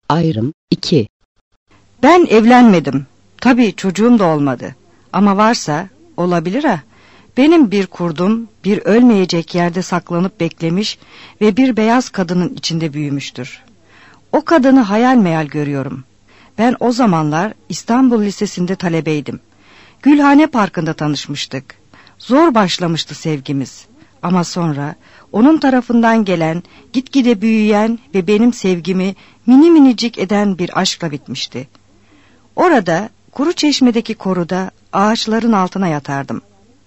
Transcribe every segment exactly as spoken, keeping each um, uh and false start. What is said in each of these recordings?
Ayrım iki. Ben evlenmedim. Tabii çocuğum da olmadı. Ama varsa olabilir ha. Benim bir kurdum bir ölmeyecek yerde saklanıp beklemiş ve bir beyaz kadının içinde büyümüştür. O kadını hayal meyal görüyorum. Ben o zamanlar İstanbul Lisesi'nde talebeydim. Gülhane Parkı'nda tanışmıştık. Zor başlamıştı sevgimiz. Ama sonra onun tarafından gelen, gitgide büyüyen ve benim sevgimi mini minicik eden bir aşkla bitmişti. Orada Kuruçeşme'deki koruda ağaçların altına yatardım.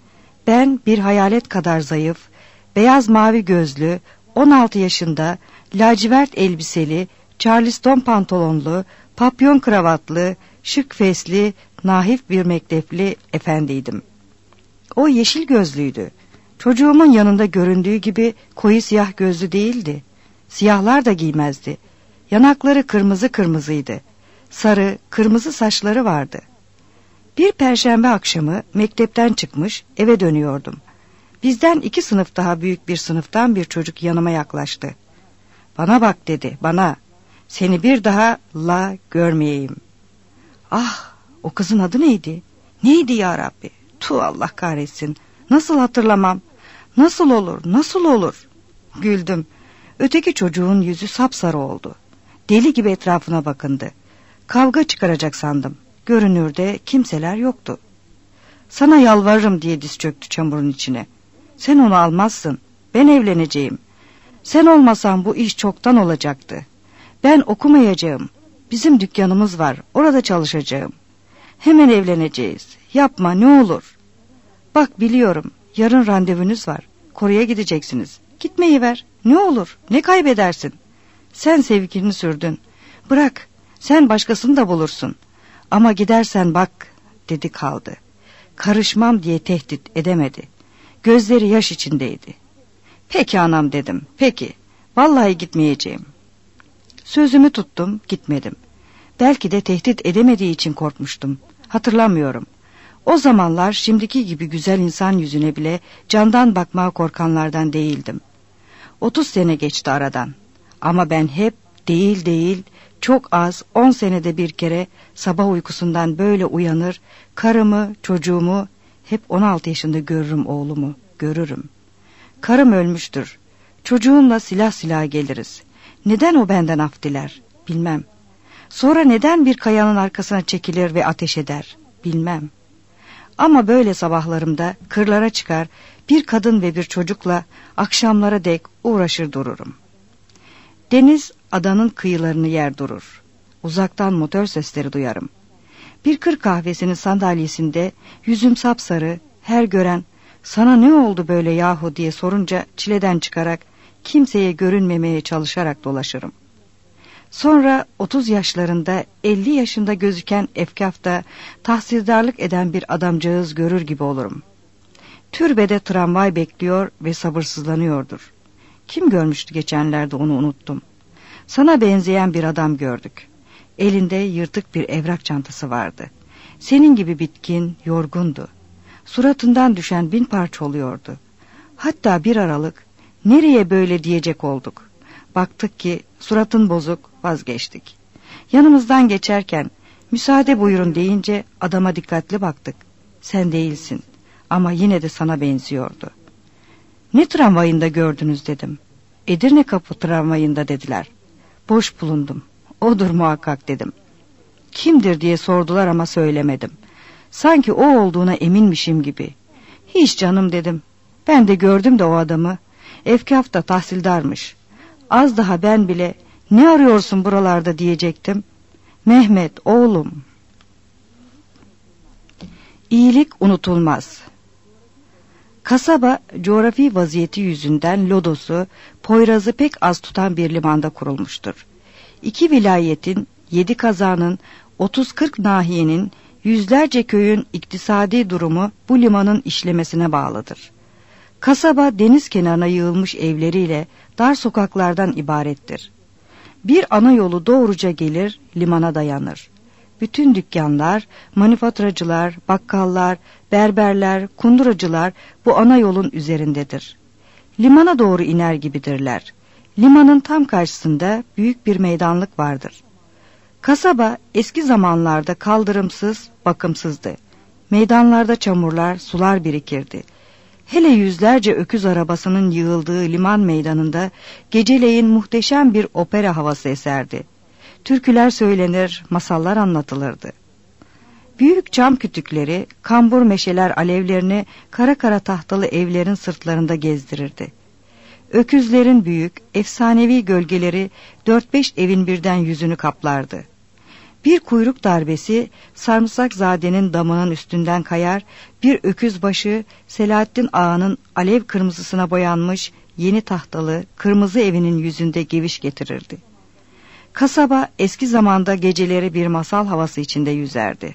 Ben bir hayalet kadar zayıf, beyaz mavi gözlü, on altı yaşında, lacivert elbiseli, charleston pantolonlu, papyon kravatlı, şık fesli, nahif bir mektepli efendiydim. O yeşil gözlüydü. Çocuğumun yanında göründüğü gibi koyu siyah gözlü değildi. Siyahlar da giymezdi. Yanakları kırmızı kırmızıydı. Sarı, kırmızı saçları vardı. Bir perşembe akşamı mektepten çıkmış eve dönüyordum. Bizden iki sınıf daha büyük bir sınıftan bir çocuk yanıma yaklaştı. Bana bak dedi, bana. Seni bir daha la görmeyeyim. Ah, o kızın adı neydi? Neydi ya Rabbi? Tu Allah kahretsin. Nasıl hatırlamam? Nasıl olur, nasıl olur? Güldüm. Öteki çocuğun yüzü sapsarı oldu. Deli gibi etrafına bakındı. Kavga çıkaracak sandım. Görünürde kimseler yoktu. Sana yalvarırım diye diz çöktü çamurun içine. Sen onu almazsın. Ben evleneceğim. Sen olmasan bu iş çoktan olacaktı. Ben okumayacağım. Bizim dükkanımız var. Orada çalışacağım. Hemen evleneceğiz. Yapma ne olur. Bak biliyorum. Yarın randevunuz var. Koruya gideceksiniz. Gitmeyi ver. Ne olur? Ne kaybedersin? Sen sevgilini sürdün. Bırak. Sen başkasını da bulursun. Ama gidersen bak dedi kaldı. Karışmam diye tehdit edemedi. Gözleri yaş içindeydi. Peki anam dedim. Peki. Vallahi gitmeyeceğim. Sözümü tuttum, gitmedim. Belki de tehdit edemediği için korkmuştum. Hatırlamıyorum. O zamanlar şimdiki gibi güzel insan yüzüne bile candan bakmaya korkanlardan değildim. Otuz sene geçti aradan. Ama ben hep değil değil, çok az on senede bir kere sabah uykusundan böyle uyanır, karımı, çocuğumu, hep on altı yaşında görürüm oğlumu, görürüm. Karım ölmüştür. Çocuğumla silah silah geliriz. Neden o benden af diler? Bilmem. Sonra neden bir kayanın arkasına çekilir ve ateş eder? Bilmem. Ama böyle sabahlarımda kırlara çıkar, bir kadın ve bir çocukla akşamlara dek uğraşır dururum. Deniz adanın kıyılarını yer durur. Uzaktan motor sesleri duyarım. Bir kır kahvesinin sandalyesinde yüzüm sapsarı, her gören sana ne oldu böyle yahu diye sorunca çileden çıkarak kimseye görünmemeye çalışarak dolaşırım. Sonra otuz yaşlarında elli yaşında gözüken efkafta tahsildarlık eden bir adamcağız görür gibi olurum. Türbede tramvay bekliyor ve sabırsızlanıyordur. Kim görmüştü geçenlerde onu unuttum. Sana benzeyen bir adam gördük. Elinde yırtık bir evrak çantası vardı. Senin gibi bitkin, yorgundu. Suratından düşen bin parça oluyordu. Hatta bir aralık nereye böyle diyecek olduk. Baktık ki suratın bozuk, vazgeçtik. Yanımızdan geçerken müsaade buyurun deyince adama dikkatli baktık. Sen değilsin ama yine de sana benziyordu. Ne tramvayında gördünüz dedim. Edirne Kapı tramvayında dediler. Boş bulundum. Odur muhakkak dedim. Kimdir diye sordular ama söylemedim. Sanki o olduğuna eminmişim gibi. Hiç canım dedim. Ben de gördüm de o adamı. Efkaf da tahsildarmış. Az daha ben bile ne arıyorsun buralarda diyecektim. Mehmet oğlum. İyilik unutulmaz. Kasaba coğrafi vaziyeti yüzünden lodosu, Poyraz'ı pek az tutan bir limanda kurulmuştur. İki vilayetin, yedi kazanın, otuz kırk nahiyenin, yüzlerce köyün iktisadi durumu bu limanın işlemesine bağlıdır. Kasaba deniz kenarına yığılmış evleriyle dar sokaklardan ibarettir. Bir ana yolu doğruca gelir, limana dayanır. Bütün dükkanlar, manifaturacılar, bakkallar, berberler, kunduracılar bu ana yolun üzerindedir. Limana doğru iner gibidirler. Limanın tam karşısında büyük bir meydanlık vardır. Kasaba eski zamanlarda kaldırımsız, bakımsızdı. Meydanlarda çamurlar, sular birikirdi. Hele yüzlerce öküz arabasının yığıldığı liman meydanında geceleyin muhteşem bir opera havası eserdi. Türküler söylenir, masallar anlatılırdı. Büyük cam kütükleri, kambur meşeler alevlerini kara kara tahtalı evlerin sırtlarında gezdirirdi. Öküzlerin büyük, efsanevi gölgeleri dört beş evin birden yüzünü kaplardı. Bir kuyruk darbesi Sarımsakzade'nin damının üstünden kayar, bir öküz başı Selahattin Ağa'nın alev kırmızısına boyanmış yeni tahtalı kırmızı evinin yüzünde geviş getirirdi. Kasaba eski zamanda geceleri bir masal havası içinde yüzerdi.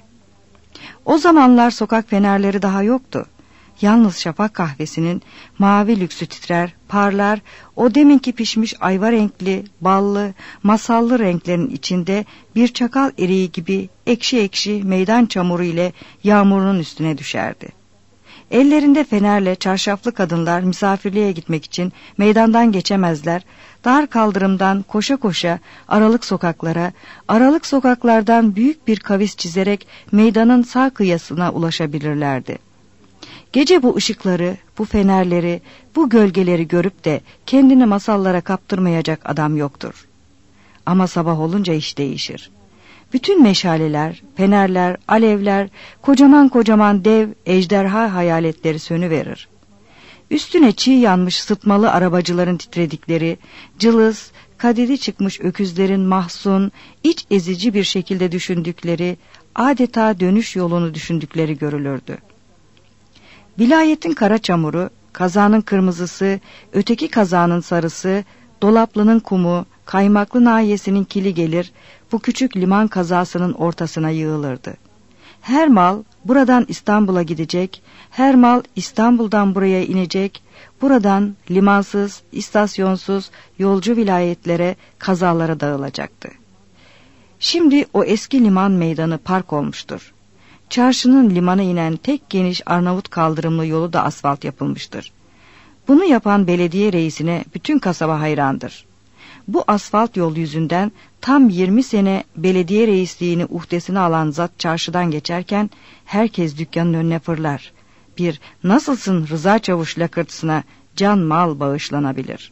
O zamanlar sokak fenerleri daha yoktu. Yalnız şafak kahvesinin mavi lüksü titrer, parlar, o deminki pişmiş ayva renkli, ballı, masallı renklerin içinde bir çakal eriği gibi ekşi ekşi meydan çamuru ile yağmurun üstüne düşerdi. Ellerinde fenerle çarşaflı kadınlar misafirliğe gitmek için meydandan geçemezler, dar kaldırımdan koşa koşa aralık sokaklara, aralık sokaklardan büyük bir kavis çizerek meydanın sağ kıyısına ulaşabilirlerdi. Gece bu ışıkları, bu fenerleri, bu gölgeleri görüp de kendini masallara kaptırmayacak adam yoktur. Ama sabah olunca iş değişir. Bütün meşaleler, fenerler, alevler, kocaman kocaman dev ejderha hayaletleri sönüverir. Üstüne çiğ yanmış sıtmalı arabacıların titredikleri, cılız, kaderi çıkmış öküzlerin mahzun, iç ezici bir şekilde düşündükleri, adeta dönüş yolunu düşündükleri görülürdü. Vilayetin kara çamuru, kazanın kırmızısı, öteki kazanın sarısı, Dolaplı'nın kumu, Kaymaklı nahiyesinin kili gelir, bu küçük liman kazasının ortasına yığılırdı. Her mal buradan İstanbul'a gidecek, her mal İstanbul'dan buraya inecek, buradan limansız, istasyonsuz yolcu vilayetlere, kazalara dağılacaktı. Şimdi o eski liman meydanı park olmuştur. Çarşının limana inen tek geniş Arnavut kaldırımlı yolu da asfalt yapılmıştır. Bunu yapan belediye reisine bütün kasaba hayrandır. Bu asfalt yol yüzünden tam yirmi sene belediye reisliğini uhdesine alan zat çarşıdan geçerken herkes dükkanın önüne fırlar. Bir "Nasılsın Rıza Çavuş" lakırtısına can mal bağışlanabilir.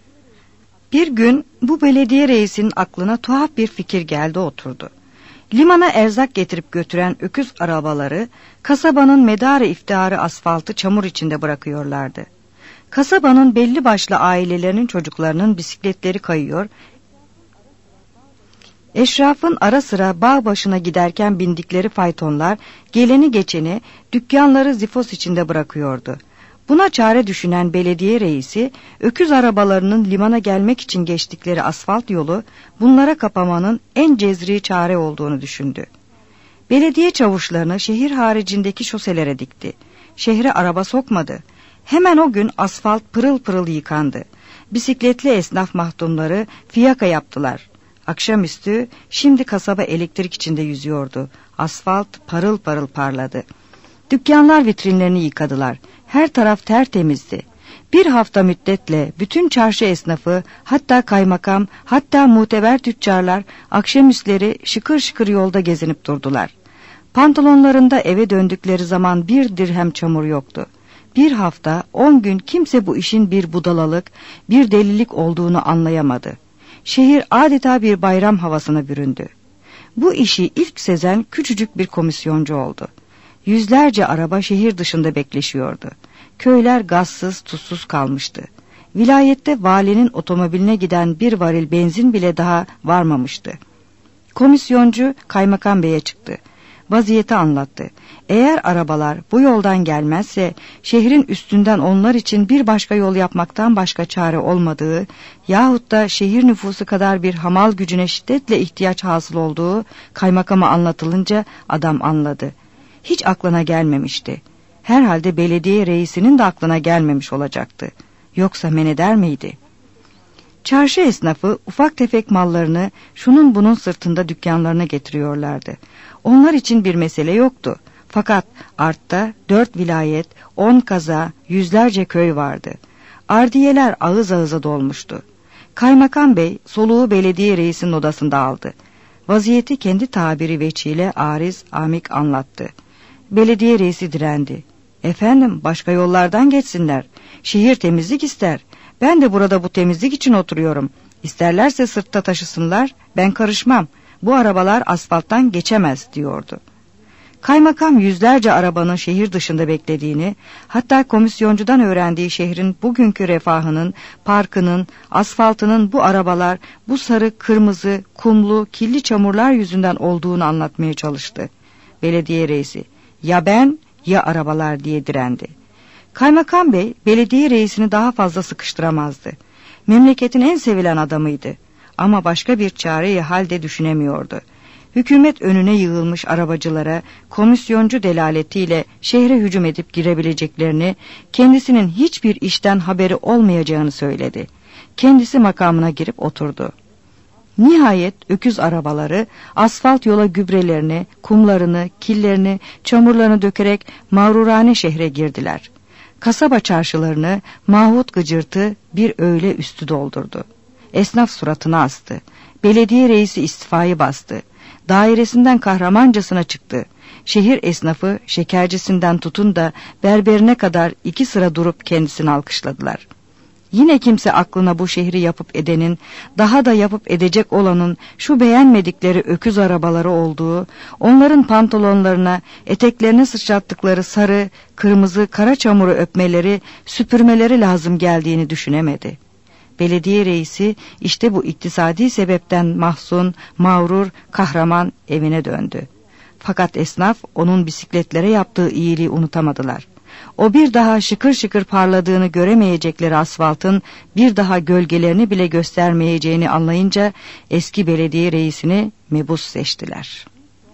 Bir gün bu belediye reisinin aklına tuhaf bir fikir geldi, oturdu. Limana erzak getirip götüren öküz arabaları kasabanın medarı iftiharı asfaltı çamur içinde bırakıyorlardı. Kasabanın belli başlı ailelerinin çocuklarının bisikletleri kayıyor, eşrafın ara sıra bağ başına giderken bindikleri faytonlar geleni geçeni dükkanları zifos içinde bırakıyordu. Buna çare düşünen belediye reisi öküz arabalarının limana gelmek için geçtikleri asfalt yolu bunlara kapamanın en cezri çare olduğunu düşündü. Belediye çavuşlarını şehir haricindeki şoselere dikti. Şehre araba sokmadı. Hemen o gün asfalt pırıl pırıl yıkandı. Bisikletli esnaf mahdumları fiyaka yaptılar. Akşamüstü şimdi kasaba elektrik içinde yüzüyordu. Asfalt parıl parıl parladı. Dükkanlar vitrinlerini yıkadılar. Her taraf tertemizdi. Bir hafta müddetle bütün çarşı esnafı, hatta kaymakam, hatta muteber tüccarlar akşamüstleri şıkır şıkır yolda gezinip durdular. Pantolonlarında eve döndükleri zaman bir dirhem çamur yoktu. Bir hafta, on gün kimse bu işin bir budalalık, bir delilik olduğunu anlayamadı. Şehir adeta bir bayram havasına büründü. Bu işi ilk sezen küçücük bir komisyoncu oldu. Yüzlerce araba şehir dışında bekleşiyordu. Köyler gazsız, tuzsuz kalmıştı. Vilayette valinin otomobiline giden bir varil benzin bile daha varmamıştı. Komisyoncu kaymakam beye çıktı. Vaziyeti anlattı. Eğer arabalar bu yoldan gelmezse şehrin üstünden onlar için bir başka yol yapmaktan başka çare olmadığı yahut da şehir nüfusu kadar bir hamal gücüne şiddetle ihtiyaç hasıl olduğu kaymakama anlatılınca adam anladı. Hiç aklına gelmemişti. Herhalde belediye reisinin de aklına gelmemiş olacaktı. Yoksa men eder miydi? Çarşı esnafı ufak tefek mallarını şunun bunun sırtında dükkanlarına getiriyorlardı. Onlar için bir mesele yoktu. Fakat artta dört vilayet, on kaza, yüzlerce köy vardı. Ardiyeler ağız ağıza dolmuştu. Kaymakam bey soluğu belediye reisinin odasında aldı. Vaziyeti kendi tabiri veçiyle ariz amik anlattı. Belediye reisi direndi. Efendim, başka yollardan geçsinler. Şehir temizlik ister. Ben de burada bu temizlik için oturuyorum. İsterlerse sırtta taşısınlar, ben karışmam. Bu arabalar asfalttan geçemez diyordu. Kaymakam yüzlerce arabanın şehir dışında beklediğini, hatta komisyoncudan öğrendiği şehrin bugünkü refahının, parkının, asfaltının bu arabalar, bu sarı, kırmızı, kumlu, kirli çamurlar yüzünden olduğunu anlatmaya çalıştı. Belediye reisi, ya ben ya arabalar diye direndi. Kaymakam bey, belediye reisini daha fazla sıkıştıramazdı. Memleketin en sevilen adamıydı. Ama başka bir çareyi halde düşünemiyordu. Hükümet önüne yığılmış arabacılara komisyoncu delaletiyle şehre hücum edip girebileceklerini, kendisinin hiçbir işten haberi olmayacağını söyledi. Kendisi makamına girip oturdu. Nihayet öküz arabaları asfalt yola gübrelerini, kumlarını, killerini, çamurlarını dökerek mağrurane şehre girdiler. Kasaba çarşılarını mahut gıcırtı bir öğle üstü doldurdu. Esnaf suratına astı. Belediye reisi istifayı bastı. Dairesinden kahramancasına çıktı. Şehir esnafı şekercisinden tutun da berberine kadar iki sıra durup kendisini alkışladılar. Yine kimse aklına bu şehri yapıp edenin, daha da yapıp edecek olanın şu beğenmedikleri öküz arabaları olduğu, onların pantolonlarına, eteklerine sıçrattıkları sarı, kırmızı, kara çamuru öpmeleri, süpürmeleri lazım geldiğini düşünemedi. Belediye reisi işte bu iktisadi sebepten mahzun, mağrur, kahraman evine döndü. Fakat esnaf onun bisikletlere yaptığı iyiliği unutamadılar. O bir daha şıkır şıkır parladığını göremeyecekleri asfaltın bir daha gölgelerini bile göstermeyeceğini anlayınca eski belediye reisini mebus seçtiler.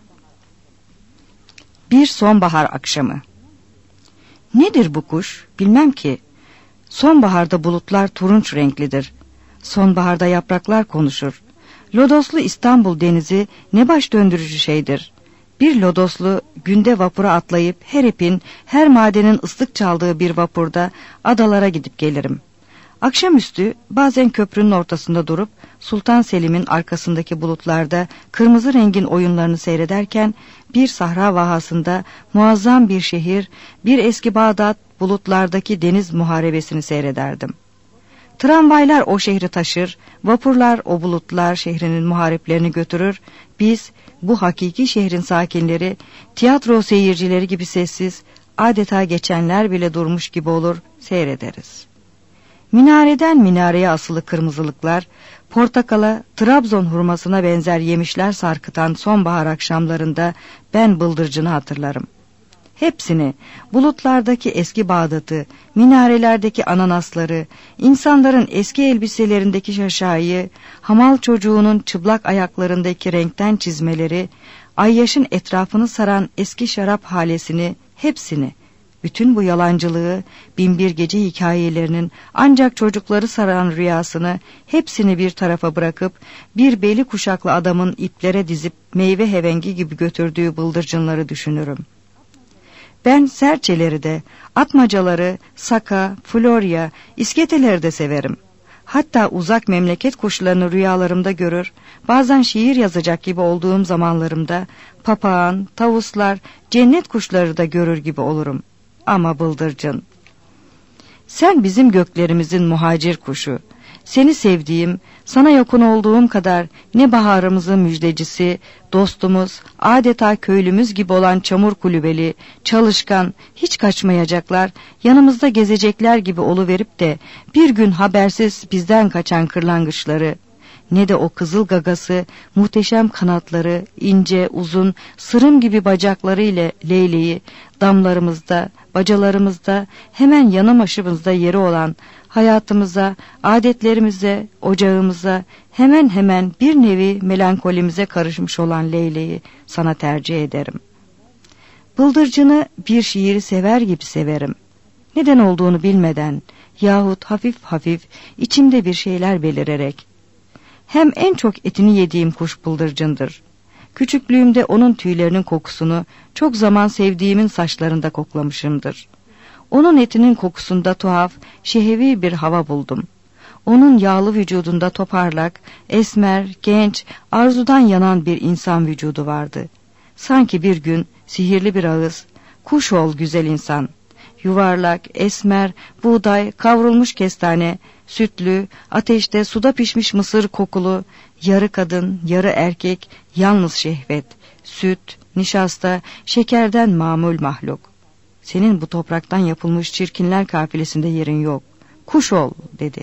Bir sonbahar akşamı. Nedir bu kuş? Bilmem ki. Sonbaharda bulutlar turunç renklidir. Sonbaharda yapraklar konuşur. Lodoslu İstanbul denizi ne baş döndürücü şeydir. Bir lodoslu günde vapura atlayıp her ipin, her madenin ıslık çaldığı bir vapurda adalara gidip gelirim. Akşamüstü bazen köprünün ortasında durup Sultan Selim'in arkasındaki bulutlarda kırmızı rengin oyunlarını seyrederken bir sahra vahasında muazzam bir şehir, bir eski Bağdat bulutlardaki deniz muharebesini seyrederdim. Tramvaylar o şehri taşır, vapurlar o bulutlar şehrinin muhariplerini götürür, biz bu hakiki şehrin sakinleri, tiyatro seyircileri gibi sessiz, adeta geçenler bile durmuş gibi olur, seyrederiz. Minareden minareye asılı kırmızılıklar, portakala, Trabzon hurmasına benzer yemişler sarkıtan sonbahar akşamlarında ben bıldırcını hatırlarım. Hepsini, bulutlardaki eski Bağdat'ı, minarelerdeki ananasları, insanların eski elbiselerindeki şaşayı, hamal çocuğunun çıplak ayaklarındaki renkten çizmeleri, ayyaşın etrafını saran eski şarap halesini, hepsini, bütün bu yalancılığı, binbir gece hikayelerinin ancak çocukları saran rüyasını, hepsini bir tarafa bırakıp, bir beli kuşaklı adamın iplere dizip meyve hevengi gibi götürdüğü bıldırcınları düşünürüm. Ben serçeleri de, atmacaları, saka, florya, isketeleri de severim. Hatta uzak memleket kuşlarını rüyalarımda görür, bazen şiir yazacak gibi olduğum zamanlarımda papağan, tavuslar, cennet kuşları da görür gibi olurum. Ama bıldırcın, sen bizim göklerimizin muhacir kuşu, seni sevdiğim, sana yakın olduğum kadar ne baharımızın müjdecisi, dostumuz, adeta köylümüz gibi olan çamur kulübeli, çalışkan, hiç kaçmayacaklar, yanımızda gezecekler gibi oluverip de bir gün habersiz bizden kaçan kırlangıçları, ne de o kızıl gagası, muhteşem kanatları, ince, uzun, sırım gibi bacakları ile leyleği, damlarımızda, bacalarımızda, hemen yanı başımızda yeri olan, hayatımıza, adetlerimize, ocağımıza, hemen hemen bir nevi melankolimize karışmış olan leyleği sana tercih ederim. Bıldırcını bir şiiri sever gibi severim. Neden olduğunu bilmeden, yahut hafif hafif içimde bir şeyler belirerek. Hem en çok etini yediğim kuş bıldırcındır. Küçüklüğümde onun tüylerinin kokusunu çok zaman sevdiğimin saçlarında koklamışımdır. Onun etinin kokusunda tuhaf, şehevi bir hava buldum. Onun yağlı vücudunda toparlak, esmer, genç, arzudan yanan bir insan vücudu vardı. Sanki bir gün sihirli bir ağız, kuş ol güzel insan. Yuvarlak, esmer, buğday, kavrulmuş kestane, sütlü, ateşte suda pişmiş mısır kokulu, yarı kadın, yarı erkek, yalnız şehvet, süt, nişasta, şekerden mamul mahluk. Senin bu topraktan yapılmış çirkinler kafilesinde yerin yok. Kuş ol dedi.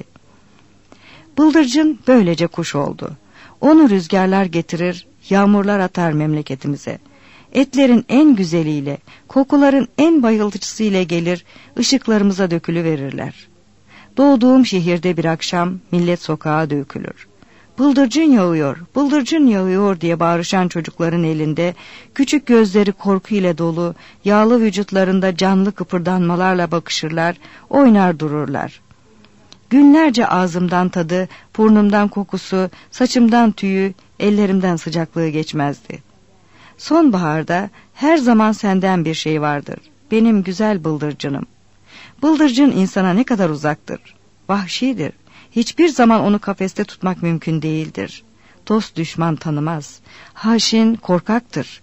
Bıldırcın böylece kuş oldu. Onu rüzgarlar getirir, yağmurlar atar memleketimize. Etlerin en güzeliyle, kokuların en bayıltıcısıyla gelir, ışıklarımıza dökülüverirler. Doğduğum şehirde bir akşam millet sokağa dökülür. Bıldırcın yağıyor, bıldırcın yağıyor diye bağırışan çocukların elinde, küçük gözleri korkuyla dolu, yağlı vücutlarında canlı kıpırdanmalarla bakışırlar, oynar dururlar. Günlerce ağzımdan tadı, burnumdan kokusu, saçımdan tüyü, ellerimden sıcaklığı geçmezdi. Sonbaharda her zaman senden bir şey vardır, benim güzel bıldırcınım. Bıldırcın insana ne kadar uzaktır, vahşidir. Hiçbir zaman onu kafeste tutmak mümkün değildir. Dost düşman tanımaz, haşin, korkaktır.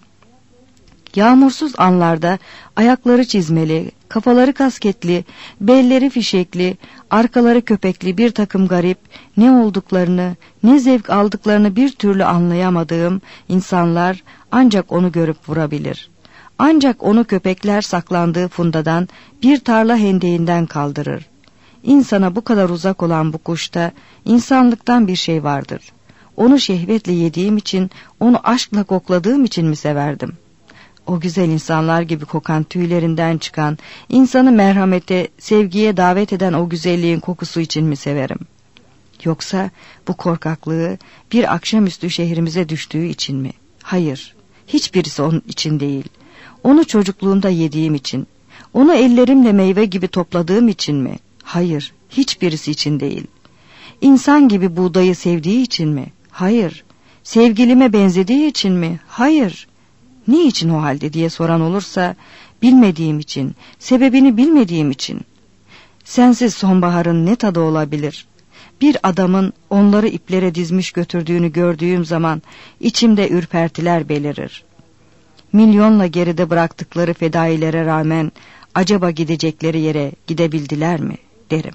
Yağmursuz anlarda ayakları çizmeli, kafaları kasketli, belleri fişekli, arkaları köpekli bir takım garip, ne olduklarını, ne zevk aldıklarını bir türlü anlayamadığım insanlar ancak onu görüp vurabilir. Ancak onu köpekler saklandığı fundadan, bir tarla hendeğinden kaldırır. İnsana bu kadar uzak olan bu kuşta insanlıktan bir şey vardır. Onu şehvetle yediğim için, onu aşkla kokladığım için mi severdim? O güzel insanlar gibi kokan tüylerinden çıkan, insanı merhamete, sevgiye davet eden o güzelliğin kokusu için mi severim? Yoksa bu korkaklığı bir akşamüstü şehrimize düştüğü için mi? Hayır, hiçbirisi onun için değil. Onu çocukluğumda yediğim için, onu ellerimle meyve gibi topladığım için mi? Hayır, hiçbirisi için değil. İnsan gibi buğdayı sevdiği için mi? Hayır. Sevgilime benzediği için mi? Hayır. Niçin o halde diye soran olursa, bilmediğim için, sebebini bilmediğim için. Sensiz sonbaharın ne tadı olabilir? Bir adamın onları iplere dizmiş götürdüğünü gördüğüm zaman içimde ürpertiler belirir. Milyonla geride bıraktıkları fedailere rağmen acaba gidecekleri yere gidebildiler mi derim.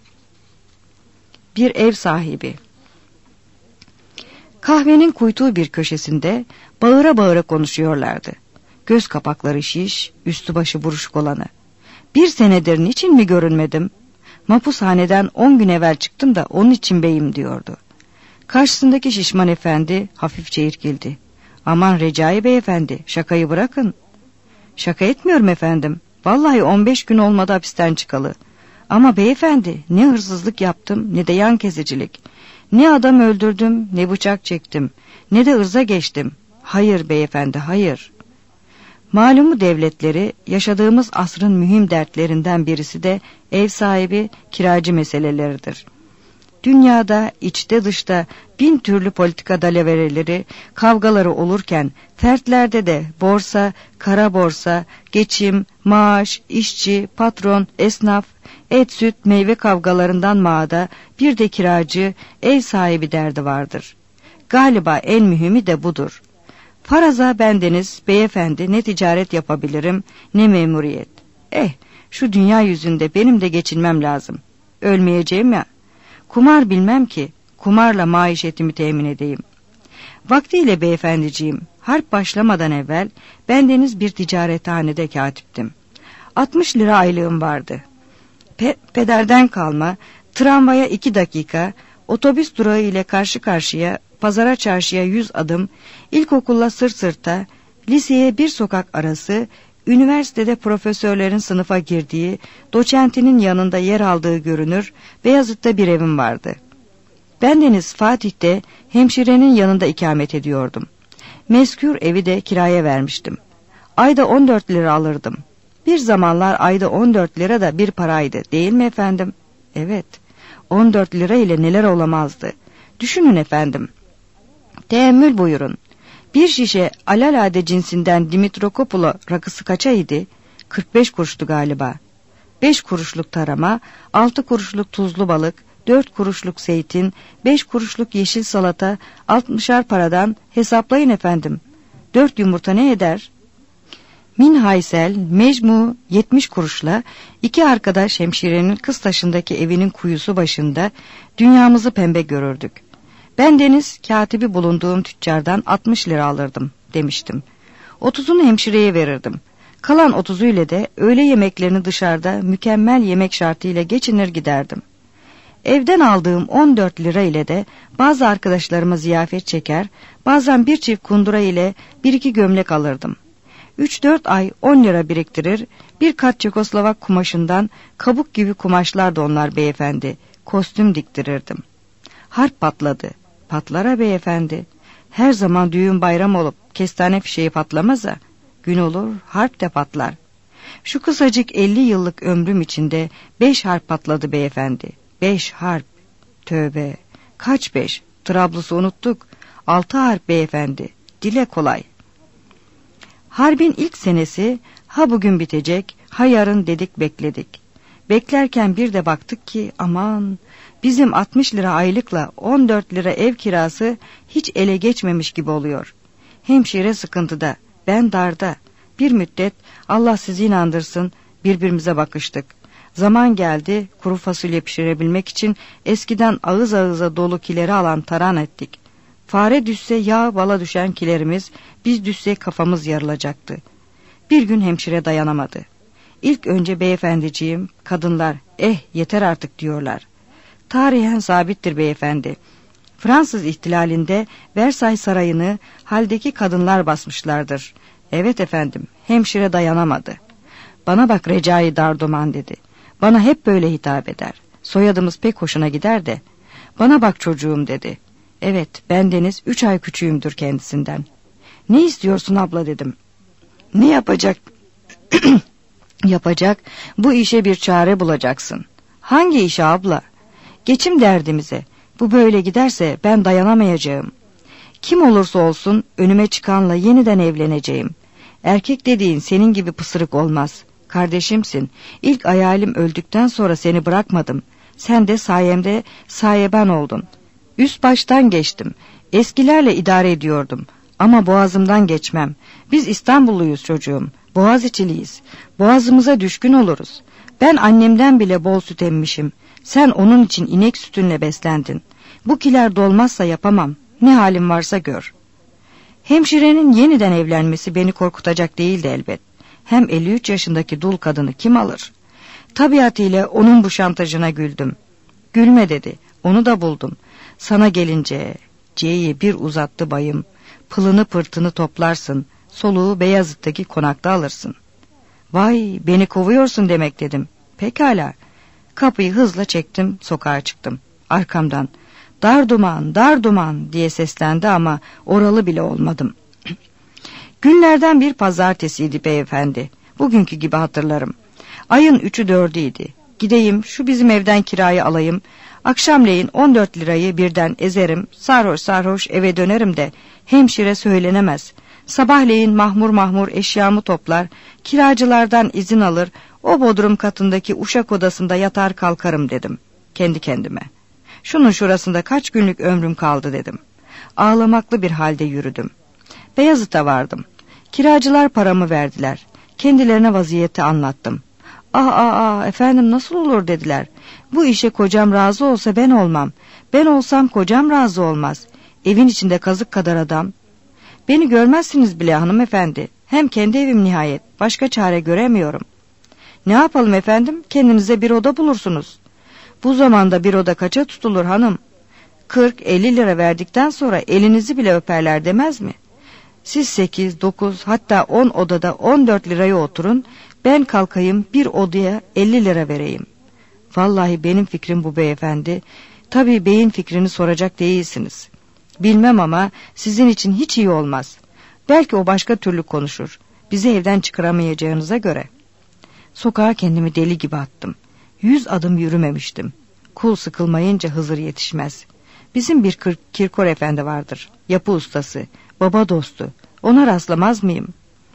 Bir ev sahibi. Kahvenin kuytuğu bir köşesinde bağıra bağıra konuşuyorlardı. Göz kapakları şiş, üstü başı buruşuk olanı. Bir senedir niçin mi görünmedim? Mapushaneden on gün evvel çıktım da onun için beyim diyordu. Karşısındaki şişman efendi hafifçe irkildi. Aman Recai beyefendi, şakayı bırakın. Şaka etmiyorum efendim. Vallahi on beş gün olmadı hapisten çıkalı. Ama beyefendi, ne hırsızlık yaptım ne de yan kesicilik. Ne adam öldürdüm ne bıçak çektim. Ne de ırza geçtim. Hayır beyefendi, hayır. Malumu devletleri, yaşadığımız asrın mühim dertlerinden birisi de ev sahibi, kiracı meseleleridir. Dünyada, içte dışta bin türlü politika dalavereleri, kavgaları olurken, fertlerde de borsa, kara borsa, geçim, maaş, işçi, patron, esnaf, et, süt, meyve kavgalarından mağda, bir de kiracı, ev sahibi derdi vardır. Galiba en mühimi de budur. Faraza bendeniz, beyefendi, ne ticaret yapabilirim, ne memuriyet. Eh, şu dünya yüzünde benim de geçinmem lazım. Ölmeyeceğim ya. Kumar bilmem ki, kumarla maişetimi temin edeyim. Vaktiyle beyefendiciğim, harp başlamadan evvel bendeniz bir ticarethanede katiptim. altmış lira aylığım vardı. Pe pederden kalma, tramvaya iki dakika, otobüs durağı ile karşı karşıya, pazara çarşıya yüz adım, ilkokulla sırt sırta, liseye bir sokak arası, üniversitede profesörlerin sınıfa girdiği, doçentinin yanında yer aldığı görünür, Beyazıt'ta bir evim vardı. Bendeniz Fatih'te hemşirenin yanında ikamet ediyordum. Mezkür evi de kiraya vermiştim. Ayda on dört lira alırdım. Bir zamanlar ayda on dört lira da bir paraydı, değil mi efendim? Evet, on dört lira ile neler olamazdı. Düşünün efendim. Teemmül buyurun. Bir şişe alalade cinsinden Dimitrokopulu rakısı kaça idi? kırk beş kuruştu galiba. beş kuruşluk tarama, altı kuruşluk tuzlu balık, dört kuruşluk zeytin, beş kuruşluk yeşil salata, altmışar paradan hesaplayın efendim. Dört yumurta ne eder? Minhaysel, mecmu yetmiş kuruşla iki arkadaş hemşirenin Kıztaşı'ndaki evinin kuyusu başında dünyamızı pembe görürdük. Ben deniz katibi bulunduğum tüccardan altmış lira alırdım demiştim. Otuzunu hemşireye verirdim. Kalan otuzuyla de öğle yemeklerini dışarıda mükemmel yemek şartıyla geçinir giderdim. Evden aldığım on dört lira ile de bazı arkadaşlarıma ziyafet çeker, bazen bir çift kundura ile bir iki gömlek alırdım. Üç dört ay on lira biriktirir, bir kat Çekoslovak kumaşından kabuk gibi kumaşlar da onlar beyefendi, kostüm diktirirdim. Harp patladı, patlara beyefendi. Her zaman düğün bayram olup kestane fişeği patlamazsa, gün olur harp de patlar. Şu kısacık elli yıllık ömrüm içinde beş harp patladı beyefendi. Beş harp. Tövbe. Kaç beş? Trablus'u unuttuk. Altı harp beyefendi. Dile kolay. Harbin ilk senesi ha bugün bitecek, ha yarın dedik bekledik. Beklerken bir de baktık ki aman bizim altmış lira aylıkla on dört lira ev kirası hiç ele geçmemiş gibi oluyor. Hemşire sıkıntıda, ben darda. Bir müddet Allah sizi inandırsın birbirimize bakıştık. Zaman geldi kuru fasulye pişirebilmek için eskiden ağız ağıza dolu kileri alan taran ettik. Fare düşse yağ bala düşen kilerimiz, biz düşsek kafamız yarılacaktı. Bir gün hemşire dayanamadı. İlk önce beyefendiciğim, kadınlar eh yeter artık diyorlar. Tarihen sabittir beyefendi. Fransız ihtilalinde Versay Sarayı'nı haldeki kadınlar basmışlardır. Evet efendim, hemşire dayanamadı. Bana bak Recai Darduman dedi. Bana hep böyle hitap eder. Soyadımız pek hoşuna gider de. Bana bak çocuğum dedi. Evet, bendeniz üç ay küçüğümdür kendisinden. Ne istiyorsun abla dedim. Ne yapacak? Yapacak, bu işe bir çare bulacaksın. Hangi işe abla? Geçim derdimize. Bu böyle giderse ben dayanamayacağım. Kim olursa olsun önüme çıkanla yeniden evleneceğim. Erkek dediğin senin gibi pısırık olmaz. Kardeşimsin. İlk hayalim öldükten sonra seni bırakmadım. Sen de sayemde sahiben oldun. Üst baştan geçtim. Eskilerle idare ediyordum. Ama boğazımdan geçmem. Biz İstanbulluyuz çocuğum. Boğaziçi'liyiz. Boğazımıza düşkün oluruz. Ben annemden bile bol süt emmişim. Sen onun için inek sütünle beslendin. Bu kiler dolmazsa yapamam. Ne halim varsa gör. Hemşirenin yeniden evlenmesi beni korkutacak değildi elbet. Hem elli üç yaşındaki dul kadını kim alır? Tabiatıyla onun bu şantajına güldüm. Gülme dedi. Onu da buldum. Sana gelince C'yi bir uzattı bayım. Pılını pırtını toplarsın. Soluğu Beyazıt'taki konakta alırsın. Vay beni kovuyorsun demek dedim. Pekala. Kapıyı hızla çektim, sokağa çıktım. Arkamdan Darduman, Darduman diye seslendi ama oralı bile olmadım. Günlerden bir pazartesiydi beyefendi. Bugünkü gibi hatırlarım. Ayın üçü dördüydü. Gideyim şu bizim evden kirayı alayım. Akşamleyin on dört lirayı birden ezerim. Sarhoş sarhoş eve dönerim de hemşire söylenemez. Sabahleyin mahmur mahmur eşyamı toplar. Kiracılardan izin alır. O bodrum katındaki uşak odasında yatar kalkarım dedim. Kendi kendime. Şunun şurasında kaç günlük ömrüm kaldı dedim. Ağlamaklı bir halde yürüdüm. Beyazıt'a vardım. Kiracılar paramı verdiler. Kendilerine vaziyeti anlattım. Ah ah ah efendim nasıl olur dediler. Bu işe kocam razı olsa ben olmam. Ben olsam kocam razı olmaz. Evin içinde kazık kadar adam. Beni görmezsiniz bile hanımefendi. Hem kendi evim nihayet. Başka çare göremiyorum. Ne yapalım efendim? Kendinize bir oda bulursunuz. Bu zamanda bir oda kaça tutulur hanım? Kırk elli lira verdikten sonra elinizi bile öperler demez mi? Siz sekiz dokuz hatta on odada on dört liraya oturun. Ben kalkayım bir odaya elli lira vereyim. Vallahi benim fikrim bu beyefendi. Tabii beyin fikrini soracak değilsiniz. Bilmem ama sizin için hiç iyi olmaz. Belki o başka türlü konuşur. Bizi evden çıkaramayacağınıza göre. Sokağa kendimi deli gibi attım. Yüz adım yürümemiştim. Kul sıkılmayınca Hızır yetişmez. Bizim bir kir Kirkor efendi vardır. Yapı ustası, baba dostu. Ona rastlamaz mıyım?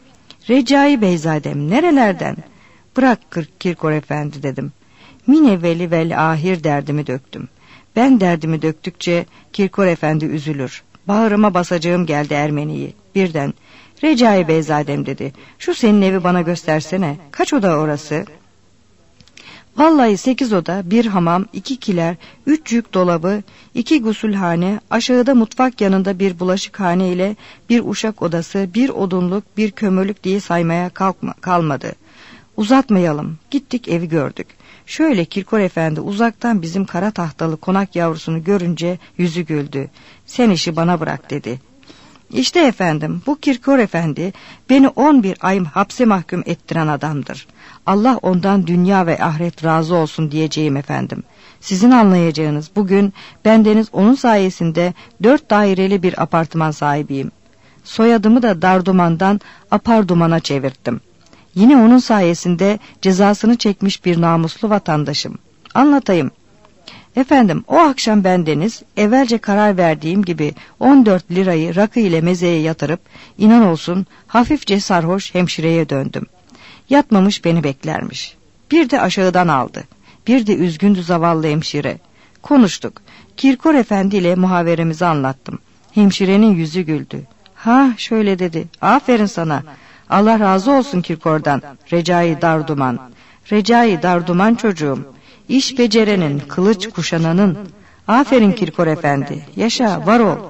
Recai Beyzadem nerelerden? Bırak Kirkor efendi dedim. Min evveli vel ahir derdimi döktüm. Ben derdimi döktükçe Kirkor Efendi üzülür. Bağrıma basacağım geldi Ermeni'yi. Birden Recai Beyzadem dedi. Şu senin evi bana göstersene. Kaç oda orası? Vallahi sekiz oda, bir hamam, iki kiler, üç yük dolabı, iki gusülhane, aşağıda mutfak yanında bir bulaşıkhane ile bir uşak odası, bir odunluk, bir kömürlük diye saymaya kalkma, kalmadı. Uzatmayalım. Gittik, evi gördük. Şöyle Kirkor Efendi uzaktan bizim kara tahtalı konak yavrusunu görünce yüzü güldü. Sen işi bana bırak dedi. İşte efendim, bu Kirkor Efendi beni on bir ay hapse mahkum ettiren adamdır. Allah ondan dünya ve ahiret razı olsun diyeceğim efendim. Sizin anlayacağınız bugün bendeniz onun sayesinde dört daireli bir apartman sahibiyim. Soyadımı da Darduman'dan Aparduman'a çevirttim. Yine onun sayesinde cezasını çekmiş bir namuslu vatandaşım. Anlatayım. Efendim, o akşam bendeniz evvelce karar verdiğim gibi on dört lirayı rakı ile mezeye yatırıp inan olsun hafifçe sarhoş hemşireye döndüm. Yatmamış beni beklermiş. Bir de aşağıdan aldı. Bir de üzgündü zavallı hemşire. Konuştuk. Kirkor Efendi ile muhaveremizi anlattım. Hemşirenin yüzü güldü. Ha şöyle dedi. Aferin sana. Allah razı olsun Kirkor'dan. Recai Darduman. Recai Darduman çocuğum. İş becerenin, kılıç kuşananın. Aferin Kirkor Efendi. Yaşa, var ol.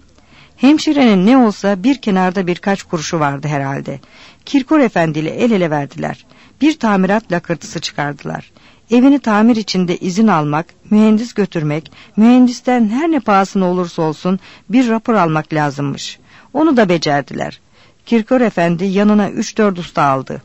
Hemşirenin ne olsa bir kenarda birkaç kuruşu vardı herhalde. Kirkor Efendi ile el ele verdiler. Bir tamirat lakırtısı çıkardılar. Evini tamir içinde izin almak, mühendis götürmek, mühendisten her ne pahasına olursa olsun bir rapor almak lazımmış. Onu da becerdiler. Kirkor Efendi yanına üç dört usta aldı.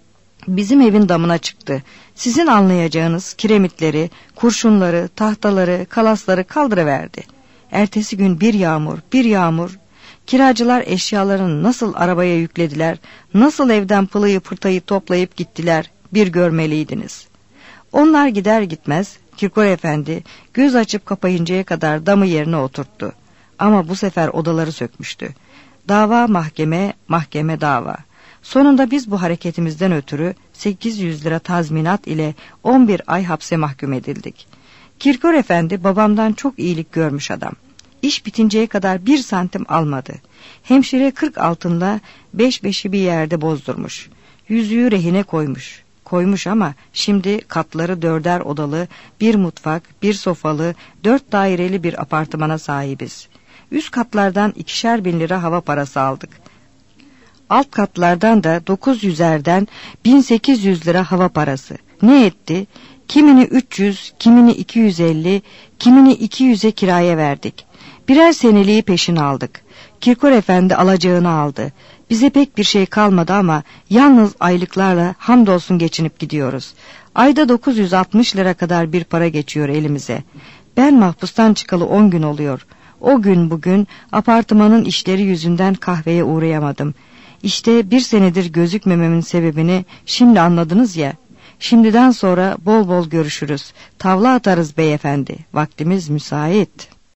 Bizim evin damına çıktı. Sizin anlayacağınız kiremitleri, kurşunları, tahtaları, kalasları kaldırıverdi. Ertesi gün bir yağmur, bir yağmur. Kiracılar eşyalarını nasıl arabaya yüklediler, nasıl evden pılıyı pırtayı toplayıp gittiler, bir görmeliydiniz. Onlar gider gitmez Kirkor Efendi göz açıp kapayıncaya kadar damı yerine oturttu. Ama bu sefer odaları sökmüştü. Dava mahkeme, mahkeme dava. Sonunda biz bu hareketimizden ötürü sekiz yüz lira tazminat ile on bir ay hapse mahkum edildik. Kirkor Efendi babamdan çok iyilik görmüş adam. İş bitinceye kadar bir santim almadı. Hemşire kırk altınla beş beşi bir yerde bozdurmuş. Yüzüğü rehine koymuş. Koymuş ama şimdi katları dörder odalı, bir mutfak, bir sofalı, dört daireli bir apartmana sahibiz. Üst katlardan ikişer bin lira hava parası aldık. Alt katlardan da dokuz yüzerden bin sekiz yüz lira hava parası. Ne etti? Kimini üç yüz, kimini iki yüz elli, kimini iki yüze kiraya verdik. Birer seneliği peşin aldık. Kirkor Efendi alacağını aldı. Bize pek bir şey kalmadı ama yalnız aylıklarla hamdolsun geçinip gidiyoruz. Ayda dokuz yüz altmış lira kadar bir para geçiyor elimize. Ben mahpustan çıkalı on gün oluyor. O gün bugün apartmanın işleri yüzünden kahveye uğrayamadım. İşte bir senedir gözükmememin sebebini şimdi anladınız ya. Şimdiden sonra bol bol görüşürüz. Tavla atarız beyefendi. Vaktimiz müsait.